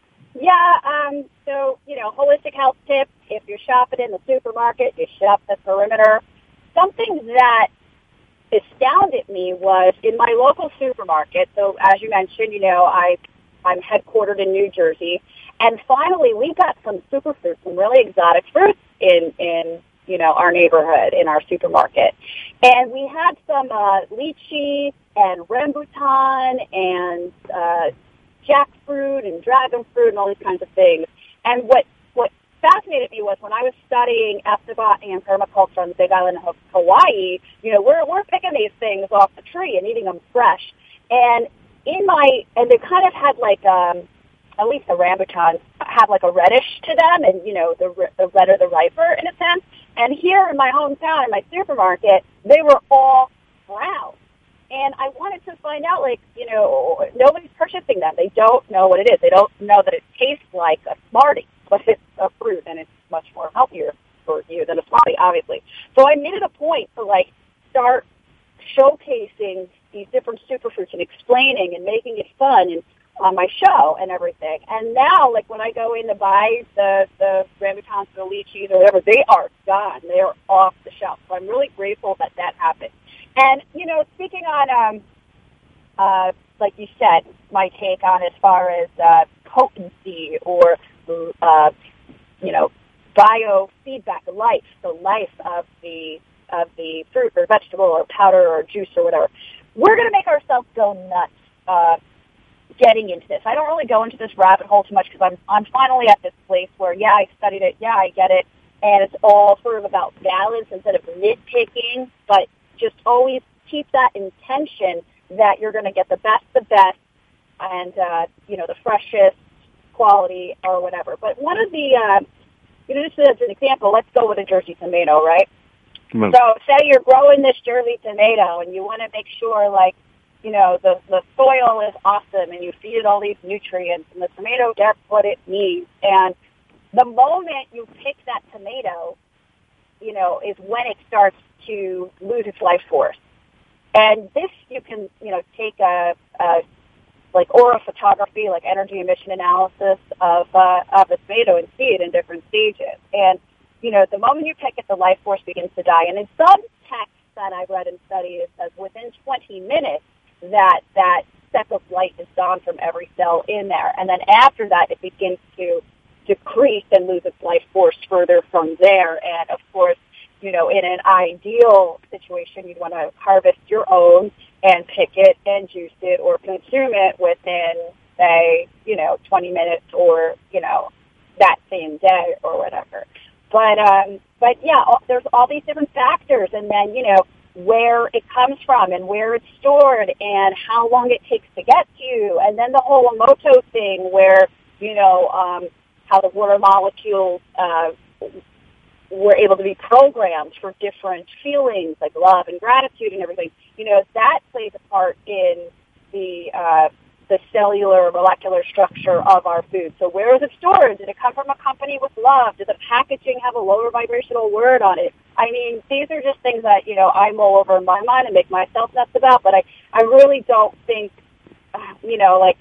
Yeah, um, so, you know, holistic health tip, if you're shopping in the supermarket, you shop the perimeter. Something that astounded me was in my local supermarket, so as you mentioned, you know, I, I'm headquartered in New Jersey, and finally we got some superfruits, some really exotic fruits in, in you know, our neighborhood, in our supermarket. And we had some uh, lychee and rambutan and uh, jackfruit and dragon fruit and all these kinds of things. And what what fascinated me was when I was studying ethnobotany and permaculture on the Big Island of Hawaii, you know, we're we're picking these things off the tree and eating them fresh. And in my and they kind of had like um, at least the rambutans have like a reddish to them, and you know, the the redder the riper in a sense. And here in my hometown, in my supermarket, they were all brown. And I wanted to find out, like, you know, nobody's purchasing them. They don't know what it is. They don't know that it tastes like a Smartie, but it's a fruit, and it's much more healthier for you than a Smartie, obviously. So I made it a point to, like, start showcasing these different superfruits and explaining and making it fun and on my show and everything. And now, like, when I go in to buy the, the rambutans or lychees or whatever, they are gone. They are off the shelf. So I'm really grateful that that happened. And, you know, speaking on, um, uh, like you said, my take on as far as uh, potency or, uh, you know, biofeedback, life, the life of the of the fruit or vegetable or powder or juice or whatever. We're going to make ourselves go nuts uh, getting into this. I don't really go into this rabbit hole too much because I'm I'm finally at this place where, yeah, I studied it, yeah, I get it, and it's all sort of about balance instead of nitpicking, but just always keep that intention that you're going to get the best, the best, and, uh, you know, the freshest quality or whatever. But one of the, uh, you know, just as an example, let's go with a Jersey tomato, right? Well, So say you're growing this Jersey tomato and you want to make sure, like, you know, the, the soil is awesome and you feed it all these nutrients and the tomato gets what it needs. And the moment you pick that tomato, you know, is when it starts to lose its life force. And this you can, you know, take a, a like aura photography, like energy emission analysis of uh, of the tomato and see it in different stages. And, you know, the moment you pick it, the life force begins to die. And in some texts that I've read and studied, it says within twenty minutes that that speck of light is gone from every cell in there. And then after that, it begins to decrease and lose its life force further from there. And, of course, you know, in an ideal situation, you'd want to harvest your own and pick it and juice it or consume it within, say, you know, twenty minutes or, you know, that same day or whatever. But, um, but yeah, all, there's all these different factors, and then, you know, where it comes from and where it's stored and how long it takes to get to you. And then the whole Emoto thing where, you know, um, how the water molecules, uh, were able to be programmed for different feelings like love and gratitude and everything. You know, that plays a part in the uh, the cellular molecular structure of our food. So where is it stored? Did it come from a company with love? Did the packaging have a lower vibrational word on it? I mean, these are just things that, you know, I mull over in my mind and make myself nuts about, but I, I really don't think, uh, you know, like,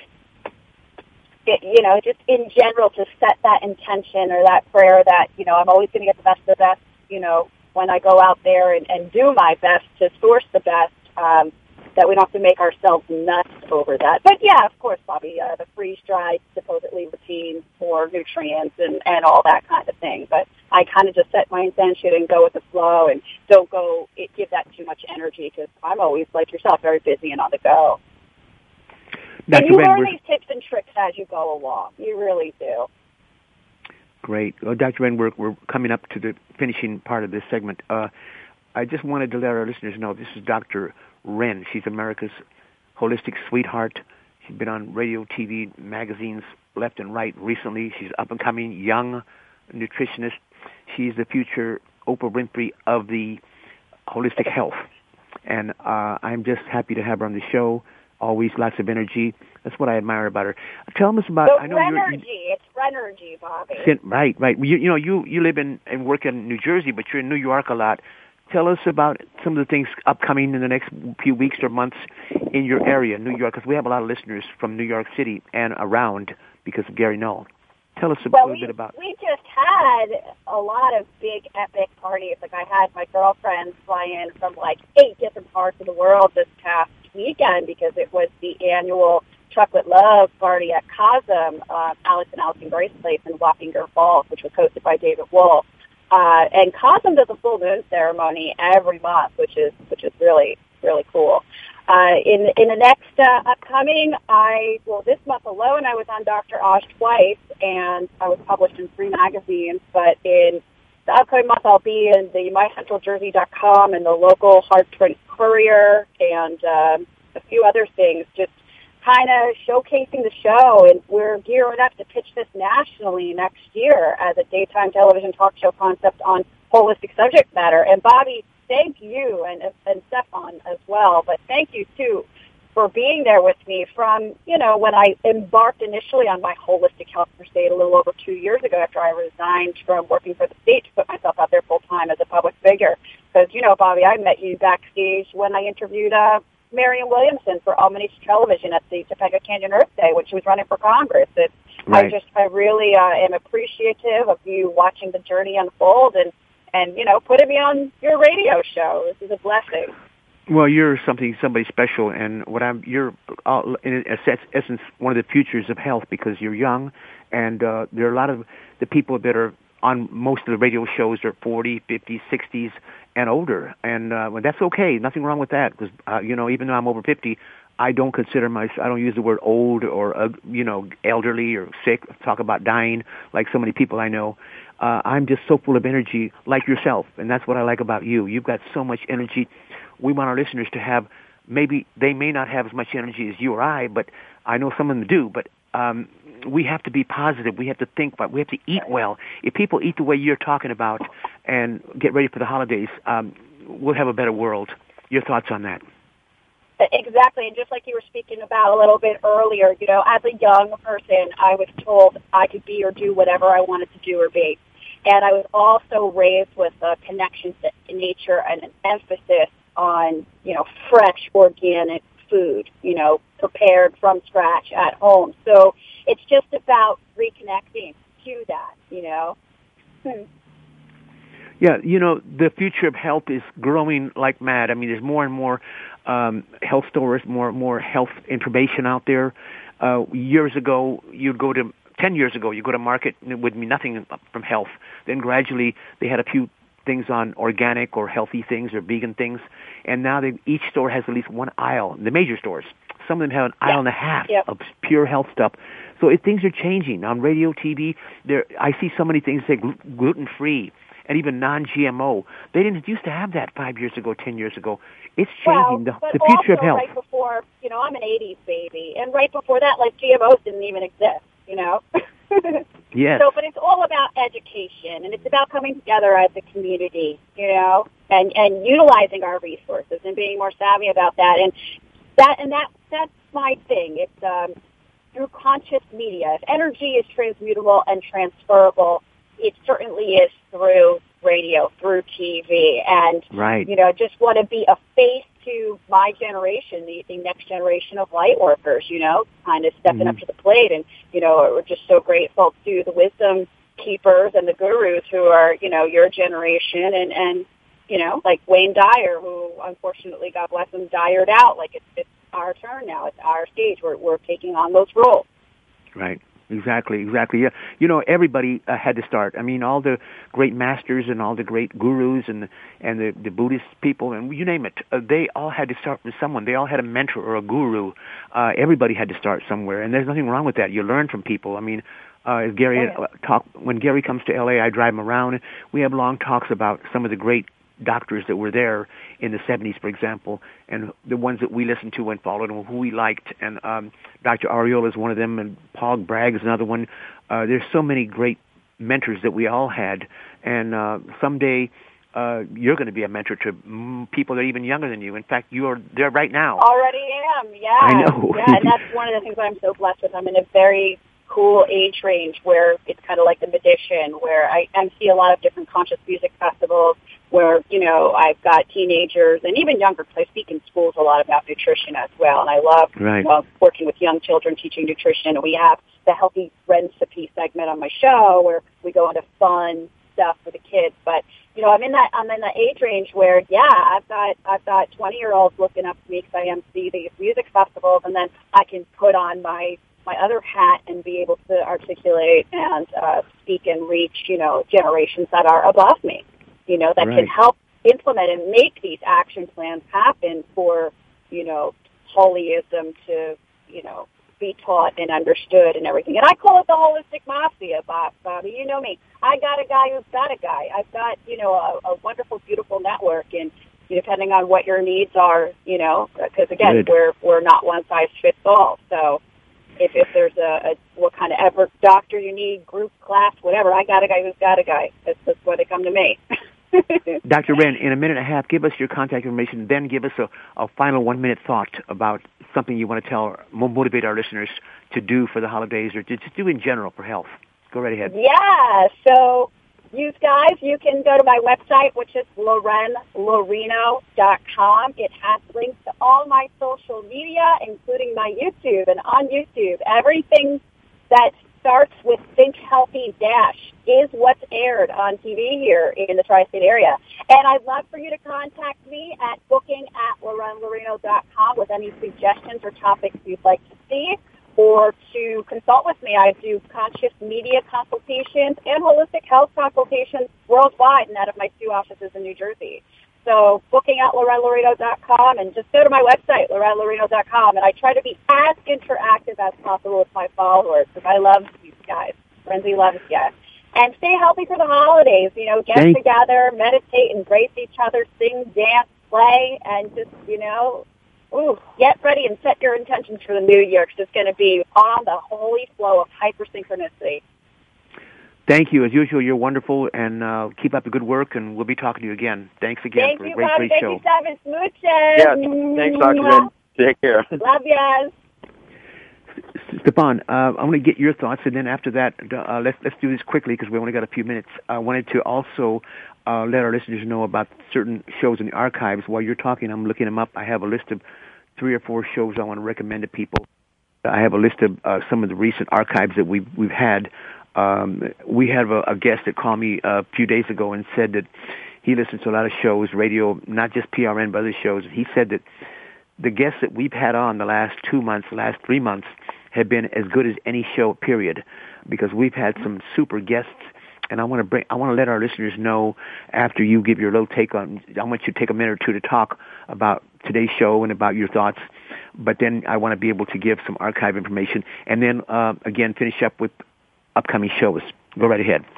It, you know, just in general to set that intention or that prayer that, you know, I'm always going to get the best of the best, you know, when I go out there and, and do my best to source the best, um, that we don't have to make ourselves nuts over that. But, yeah, of course, Bobby, uh, the freeze-dried supposedly retains more nutrients and, and all that kind of thing. But I kind of just set my intention and go with the flow and don't go it, give that too much energy because I'm always, like yourself, very busy and on the go. And you learn these tips and tricks as you go along. You really do. Great. Well, Doctor Wren, we're, we're coming up to the finishing part of this segment. Uh, I just wanted to let our listeners know this is Doctor Wren. She's America's holistic sweetheart. She's been on radio, T V, magazines, left and right recently. She's up and coming, young nutritionist. She's the future Oprah Winfrey of the holistic health. And uh, I'm just happy to have her on the show. Always lots of energy. That's what I admire about her. Tell us about. So I know Renergy. you're. It's Renergy, Bobby. Right, right. You, you know, you you live in and work in New Jersey, but you're in New York a lot. Tell us about some of the things upcoming in the next few weeks or months in your area, New York, because we have a lot of listeners from New York City and around because of Gary Null. Tell us a well, little we, bit about. We just had a lot of big, epic parties. Like I had my girlfriends fly in from like eight different parts of the world this past weekend because it was the annual Chocolate Love party at Cosm, uh, Alex and Allison Grace Place in Wappinger Falls, which was hosted by David Wolf. Uh, and Cosm does a full moon ceremony every month, which is which is really really cool. Uh, in in the next uh, upcoming, I well this month alone, I was on Doctor Oz twice, and I was published in three magazines. But in the upcoming month, I'll be in the my central jersey dot com and the local Hartford Courier and um, a few other things, just kind of showcasing the show. And we're gearing up to pitch this nationally next year as a daytime television talk show concept on holistic subject matter. And Bobby, thank you, and and Stefan as well, but thank you, too, for being there with me from, you know, when I embarked initially on my holistic health crusade a little over two years ago after I resigned from working for the state to put myself out there full-time as a public figure. Because, you know, Bobby, I met you backstage when I interviewed uh, Marianne Williamson for Almanich Television at the Topeka Canyon Earth Day when she was running for Congress. It, right. I just, I really uh, am appreciative of you watching the journey unfold and, and, you know, putting me on your radio show. This is a blessing. Well, you're something, somebody special, and what I'm, you're uh, in essence one of the futures of health because you're young, and uh, there are a lot of the people that are on most of the radio shows are forty, fifty, sixties and older, and uh, well, that's okay. Nothing wrong with that, because uh, you know, even though I'm over fifty, I don't consider my I don't use the word old or uh, you know, elderly or sick. Talk about dying like so many people I know. Uh, I'm just so full of energy, like yourself, and that's what I like about you. You've got so much energy. We want our listeners to have. Maybe they may not have as much energy as you or I, but I know some of them do. But um, we have to be positive. We have to think about. We have to eat well. If people eat the way you're talking about and get ready for the holidays, um, we'll have a better world. Your thoughts on that? Exactly, and just like you were speaking about a little bit earlier, you know, as a young person, I was told I could be or do whatever I wanted to do or be. And I was also raised with a connection to nature and an emphasis on, you know, fresh, organic food, you know, prepared from scratch at home. So it's just about reconnecting to that, you know. Hmm. Yeah, you know, the future of health is growing like mad. I mean, there's more and more um, health stores, more and more health information out there. Uh, years ago, you'd go to, ten years ago, you go to market and it would be nothing from health. Then gradually they had a few things on organic or healthy things or vegan things. And now they, each store has at least one aisle, the major stores. Some of them have an aisle yeah. and a half yeah. of pure health stuff. So it, things are changing. On radio, T V, there I see so many things say gl- gluten-free and even non-G M O. They didn't used to have that five years ago, ten years ago. It's changing. Well, the, but the future of also health. right before, you know, I'm an eighties baby, and right before that, like, G M Os didn't even exist, you know? Yes. So, but it's all about education, and it's about coming together as a community, you know, and, and utilizing our resources and being more savvy about that. And that, and that, that's my thing. It's, um, through conscious media. If energy is transmutable and transferable, it certainly is through radio, through T V. And, right. you know, just want to be a face to my generation, the, the next generation of light workers, you know, kind of stepping mm-hmm. up to the plate. And, you know, we're just so grateful to the wisdom keepers and the gurus who are, you know, your generation and, and you know, like Wayne Dyer, who unfortunately, God bless him, dired out. Like, it's, it's our turn now. It's our stage. We're, we're taking on those roles. Right. Exactly, exactly. Yeah, you know, everybody uh, had to start. I mean, all the great masters and all the great gurus and and the, the Buddhist people and you name it, uh, they all had to start with someone. They all had a mentor or a guru. Uh, everybody had to start somewhere, and there's nothing wrong with that. You learn from people. I mean, uh, as Gary oh, yeah. uh, talk when Gary comes to L A, I drive him around. We have long talks about some of the great doctors that were there in the seventies, for example, and the ones that we listened to and followed and who we liked. And um, Doctor Ariola is one of them, and Paul Bragg is another one. Uh, there's so many great mentors that we all had, and uh, someday uh, you're going to be a mentor to mm, people that are even younger than you. In fact, you are there right now. Already am, yeah. I know. Yeah, and that's one of the things that I'm so blessed with. I'm in a very cool age range where it's kind of like the magician, where I, I see a lot of different conscious music festivals where, you know, I've got teenagers and even younger, because I speak in schools a lot about nutrition as well, and I love right. uh, working with young children teaching nutrition. And we have the Healthy Recipe segment on my show where we go into fun stuff for the kids. But, you know, I'm in that I'm in the age range where, yeah, I've got I've got twenty-year-olds looking up to me because I emcee these music festivals, and then I can put on my my other hat and be able to articulate and uh, speak and reach, you know, generations that are above me, you know, that right. can help implement and make these action plans happen for, you know, holism to, you know, be taught and understood and everything. And I call it the holistic mafia, Bob, Bobby. You know me. I got a guy who's got a guy. I've got, you know, a, a wonderful, beautiful network, and depending on what your needs are, you know, because, again, Good. we're we're not one size fits all. So if, if there's a, a what kind of ever doctor you need, group, class, whatever, I got a guy who's got a guy. That's, that's why they come to me. Doctor Wren, in a minute and a half, give us your contact information, then give us a, a final one-minute thought about something you want to tell, motivate our listeners to do for the holidays or to, to do in general for health. Go right ahead. Yeah, so you guys, you can go to my website, which is Loren Lorino dot com. It has links to all my social media, including my YouTube. And on YouTube, everything that starts with Think Healthy Dash is what's aired on T V here in the tri-state area. And I'd love for you to contact me at booking at Loren Lorino dot com with any suggestions or topics you'd like to see. or to consult with me. I do conscious media consultations and holistic health consultations worldwide, and out of my two offices in New Jersey. So booking at Loretta Lorito dot com, and just go to my website, Loretta Lorito dot com, and I try to be as interactive as possible with my followers because I love you guys. Renzi loves you. And stay healthy for the holidays. You know, get Thank- together, meditate, embrace each other, sing, dance, play, and just, you know, ooh, get ready and set your intentions for the new year because it's going to be on the holy flow of hypersynchronicity. Thank you. As usual, you're wonderful, and uh, keep up the good work, and we'll be talking to you again. Thanks again Thank for you, a great, Bobby. great Thank show. you, Seven Smooches. Yeah, thanks, Doctor Ren. Take care. Love yas. Stefan, uh, I want to get your thoughts, and then after that, uh, let's let's do this quickly because we only got a few minutes. I wanted to also uh, let our listeners know about certain shows in the archives. While you're talking, I'm looking them up. I have a list of three or four shows I want to recommend to people. I have a list of uh, some of the recent archives that we've we've had. Um, we have a, a guest that called me a few days ago and said that he listens to a lot of shows, radio, not just P R N, but other shows. He said that the guests that we've had on the last two months, the last three months, have been as good as any show, period, because we've had some super guests. And I want to bring, I want to let our listeners know after you give your little take on, I want you to take a minute or two to talk about today's show and about your thoughts. But then I want to be able to give some archive information, and then uh, again finish up with upcoming shows. Go right ahead.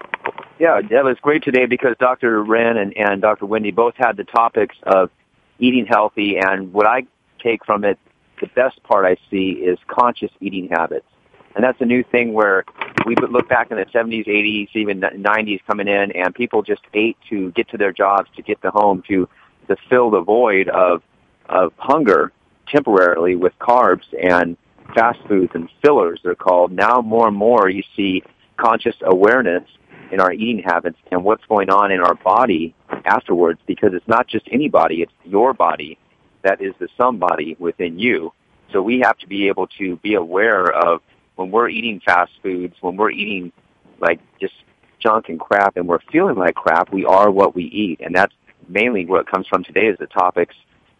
Yeah, that was great today because Doctor Ren and, and Doctor Wendy both had the topics of eating healthy, and what I take from it, the best part I see is conscious eating habits. And that's a new thing where we would look back in the seventies, eighties, even nineties coming in, and people just ate to get to their jobs, to get to home, to, to fill the void of, of hunger temporarily with carbs and fast foods and fillers, they're called. Now more and more you see conscious awareness in our eating habits and what's going on in our body afterwards, because it's not just any body, it's your body that is the somebody within you. So we have to be able to be aware of when we're eating fast foods, when we're eating like just junk and crap and we're feeling like crap, we are what we eat. And that's mainly what comes from today is the topics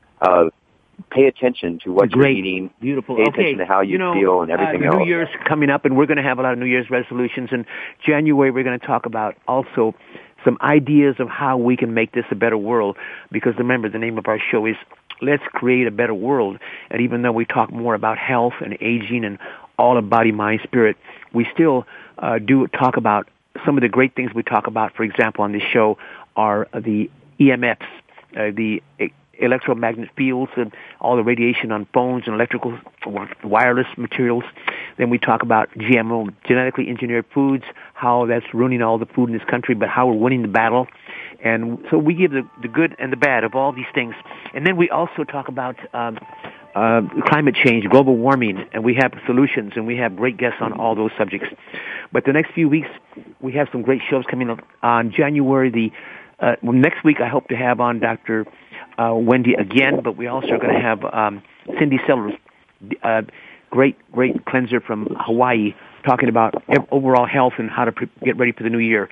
of pay attention to what Great. you're eating. Beautiful. Pay Okay. attention to how you, you know, feel and everything uh, else. New Year's coming up, and we're going to have a lot of New Year's resolutions. In January, we're going to talk about also some ideas of how we can make this a better world, because remember, the name of our show is Let's Create a Better World. And even though we talk more about health and aging and all of body, mind, spirit, we still uh, do talk about some of the great things we talk about. For example, on this show are the E M Fs, uh, the electromagnetic fields and all the radiation on phones and electrical wireless materials. Then we talk about G M O, genetically engineered foods, how that's ruining all the food in this country, but how we're winning the battle. And so we give the, the good and the bad of all these things. And then we also talk about um, uh, climate change, global warming, and we have solutions, and we have great guests on all those subjects. But the next few weeks, we have some great shows coming up. On January the uh, well, next week, I hope to have on Doctor Uh, Wendy again, but we also are going to have um, Cindy Sellers, uh, great, great cleanser from Hawaii, talking about overall health and how to pre- get ready for the new year.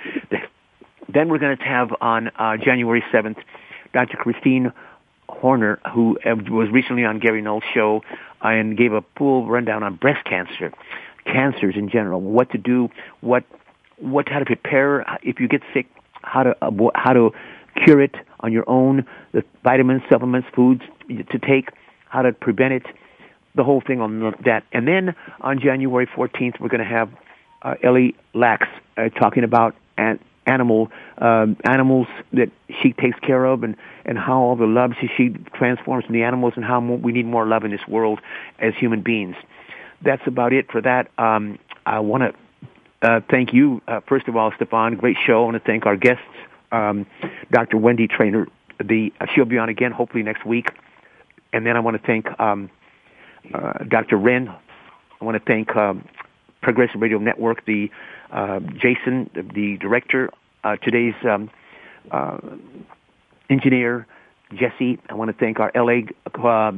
Then we're going to have on uh, January seventh, Doctor Christine Horner, who uh, was recently on Gary Knowles' show and gave a full rundown on breast cancer, cancers in general, what to do, what, what, how to prepare if you get sick, how to, uh, how to cure it on your own, the vitamins, supplements, foods to take, how to prevent it, the whole thing on that. And then on January fourteenth, we're going to have uh, Ellie Lax uh, talking about an animal um, animals that she takes care of, and, and how all the love she, she transforms in the animals, and how more, we need more love in this world as human beings. That's about it for that. Um, I want to uh, thank you, uh, first of all, Stefan. Great show. I want to thank our guests. Um, Doctor Wendy Trainer, the uh, she'll be on again hopefully next week, and then I want to thank um, uh, Doctor Ren. I want to thank um, Progressive Radio Network, the uh, Jason, the director, uh, today's um, uh, engineer Jesse. I want to thank our L A uh,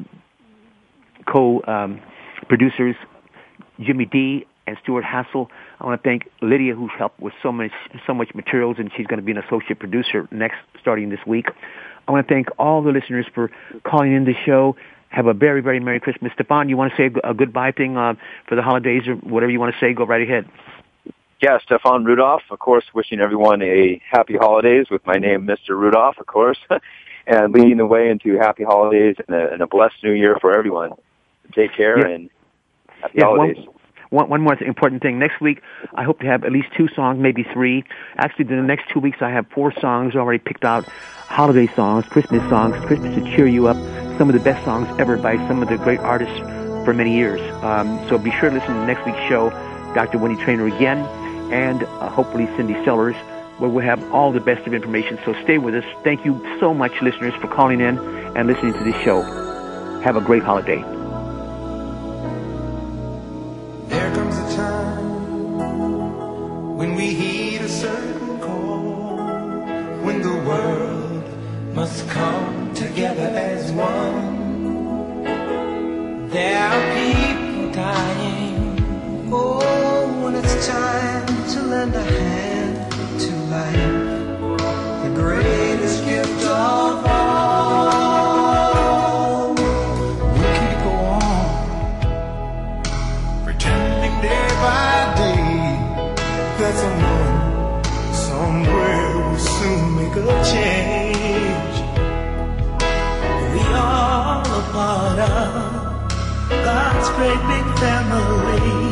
co-producers um, Jimmy D and Stuart Hassel. I want to thank Lydia, who's helped with so much so much materials, and she's going to be an associate producer next, starting this week. I want to thank all the listeners for calling in the show. have a very, very Merry Christmas. Stefan, you want to say a goodbye thing uh, for the holidays or whatever you want to say? Go right ahead. Yeah, Stefan Rudolph, of course, wishing everyone a happy holidays with my name, Mister Rudolph, of course, and leading the way into happy holidays and a, and a blessed new year for everyone. Take care yeah. and happy yeah, holidays. One, one, one more important thing. Next week, I hope to have at least two songs, maybe three. Actually, in the next two weeks, I have four songs already picked out. Holiday songs, Christmas songs, Christmas to cheer you up. Some of the best songs ever by some of the great artists for many years. Um, so be sure to listen to next week's show, Doctor Wendy Trainer again, and uh, hopefully Cindy Sellers, where we'll have all the best of information. So stay with us. Thank you so much, listeners, for calling in and listening to this show. Have a great holiday. There comes a time when we heed a certain call, when the world must come together as one. There are people dying. Oh, when it's time to lend a hand to life, the greatest gift of all. We'll keep on pretending day by day that someone somewhere will soon make a change. We are a part of God's great big family.